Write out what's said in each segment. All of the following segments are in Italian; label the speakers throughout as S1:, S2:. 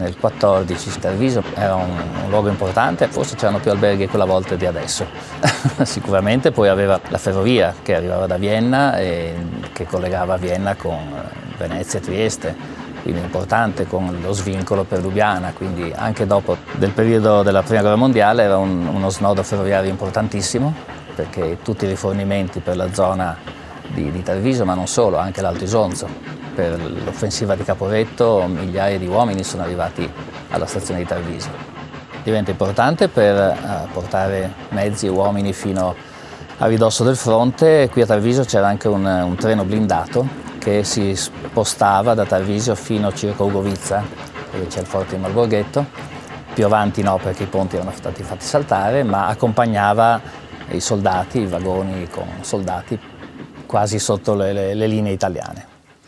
S1: nel 14 Treviso era un luogo importante, forse c'erano più alberghi quella volta di adesso. Sicuramente poi aveva la ferrovia che arrivava da Vienna e che collegava Vienna con Venezia e Trieste, quindi importante, con lo svincolo per Lubiana, quindi anche dopo del periodo della Prima Guerra Mondiale era uno snodo ferroviario importantissimo, perché tutti i rifornimenti per la zona di Treviso, ma non solo, anche l'Alto Isonzo. Per l'offensiva di Caporetto migliaia di uomini sono arrivati alla stazione di Treviso. Diventa importante per portare mezzi e uomini fino a ridosso del fronte. Qui a Treviso c'era anche un treno blindato che si spostava da Treviso fino a circa Ugovizza, dove c'è il forte di Malborghetto. Più avanti no, perché i ponti erano stati fatti saltare, ma accompagnava i soldati, i vagoni con soldati quasi sotto le linee italiane.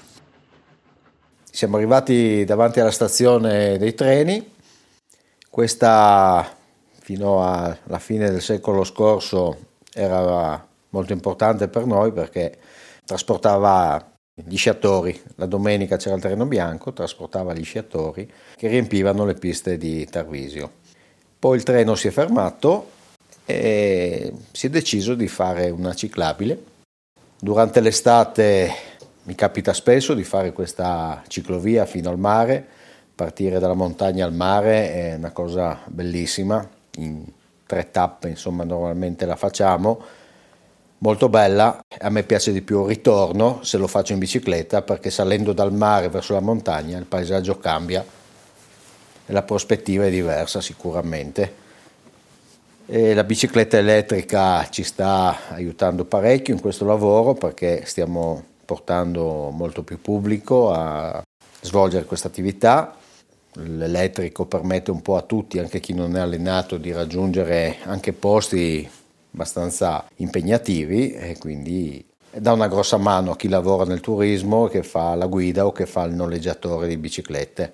S2: Siamo arrivati davanti alla stazione dei treni. Questa fino alla fine del secolo scorso era molto importante per noi perché trasportava gli sciatori. La domenica c'era il treno bianco, trasportava gli sciatori che riempivano le piste di Tarvisio. Poi il treno si è fermato e si è deciso di fare una ciclabile. Durante l'estate mi capita spesso di fare questa ciclovia fino al mare, partire dalla montagna al mare è una cosa bellissima, in 3 tappe insomma normalmente la facciamo, molto bella. A me piace di più il ritorno se lo faccio in bicicletta, perché salendo dal mare verso la montagna il paesaggio cambia e la prospettiva è diversa sicuramente. E la bicicletta elettrica ci sta aiutando parecchio in questo lavoro, perché stiamo portando molto più pubblico a svolgere questa attività. L'elettrico permette un po' a tutti, anche chi non è allenato, di raggiungere anche posti abbastanza impegnativi e quindi dà una grossa mano a chi lavora nel turismo, che fa la guida o che fa il noleggiatore di biciclette.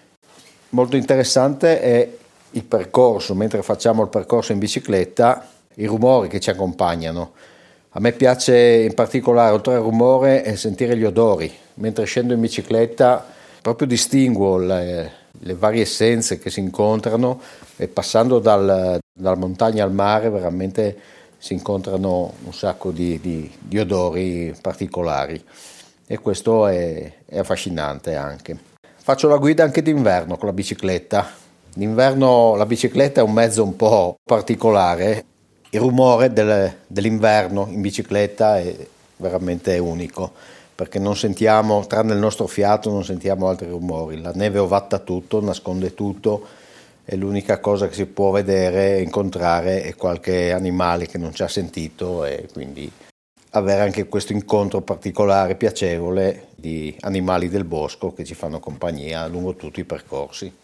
S2: Molto interessante è il percorso, mentre facciamo il percorso in bicicletta, i rumori che ci accompagnano. A me piace in particolare, oltre al rumore, sentire gli odori. Mentre scendo in bicicletta proprio distinguo le varie essenze che si incontrano e passando dalla montagna al mare veramente si incontrano un sacco di odori particolari e questo è affascinante anche. Faccio la guida anche d'inverno con la bicicletta. D'inverno la bicicletta è un mezzo un po' particolare. Il rumore dell'inverno in bicicletta è veramente unico, perché non sentiamo, tranne il nostro fiato, non sentiamo altri rumori. La neve ovatta tutto, nasconde tutto e l'unica cosa che si può vedere e incontrare è qualche animale che non ci ha sentito, e quindi avere anche questo incontro particolare, piacevole, di animali del bosco che ci fanno compagnia lungo tutti i percorsi.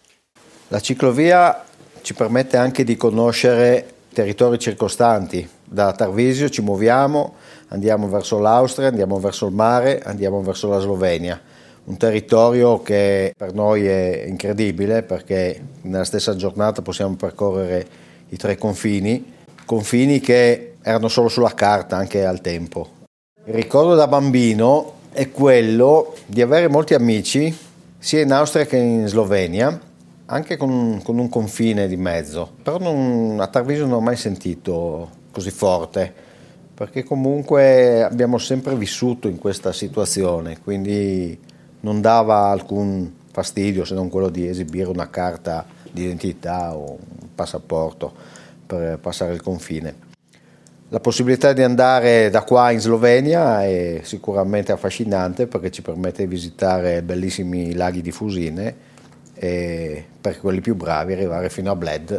S2: La ciclovia ci permette anche di conoscere territori circostanti. Da Tarvisio ci muoviamo, andiamo verso l'Austria, andiamo verso il mare, andiamo verso la Slovenia, un territorio che per noi è incredibile perché nella stessa giornata possiamo percorrere i 3 confini che erano solo sulla carta anche al tempo. Il ricordo da bambino è quello di avere molti amici sia in Austria che in Slovenia, anche con un confine di mezzo, però a Tarvisio non ho mai sentito così forte, perché comunque abbiamo sempre vissuto in questa situazione, quindi non dava alcun fastidio se non quello di esibire una carta di identità o un passaporto per passare il confine. La possibilità di andare da qua in Slovenia è sicuramente affascinante perché ci permette di visitare bellissimi laghi di Fusine e per quelli più bravi arrivare fino a Bled.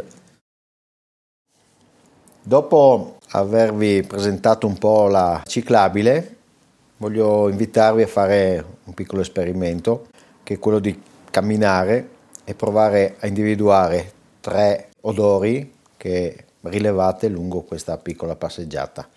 S2: Dopo avervi presentato un po' la ciclabile, voglio invitarvi a fare un piccolo esperimento, che è quello di camminare e provare a individuare 3 odori che rilevate lungo questa piccola passeggiata.